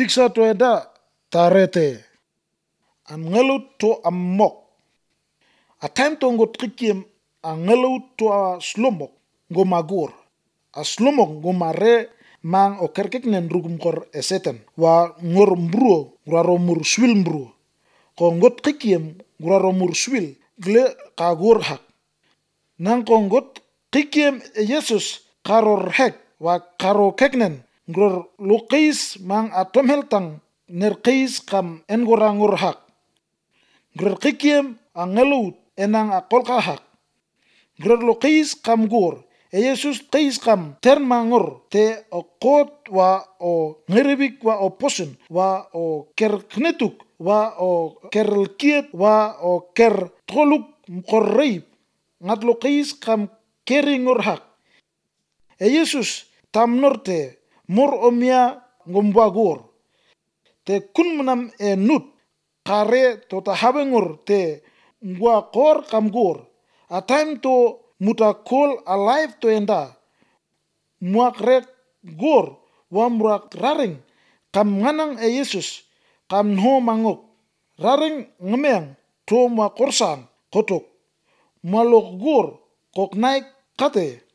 tiksa to eda tarete an ngelut to amok a time to ngot kikiem a ngelut to a slomok ngo magur a slomok ngo mare mang o kerkek nen rugum kor eseten wa ngor mbruo graro mur swil mbruo ko ngot kikiem graro mur swil gle ka gur hak nang ko ngot kikiem Jesus karor hek wa karo keknen gror lukis mang atom heltang ner kis kam engorangur hak gror kikiem a ngelut enang a kolka hak gror lukis kam gur Jesus kis kam termangor te o kot wa o ngeribik wa o posen wa o ker knetuk wa o ker kiet wa o ker toluk mkorreip ngat lukis kam keringor hak Jesus tam norte mor omia ngombagur te kun menam nut kare to ta habengur te ngwa kor kam gur a time to muta kol alive to enda muak rek gur wa muak raring kam nganang Jesus kam no mangok raring ngemeng to ma korsan kotok malok gur kok naik kate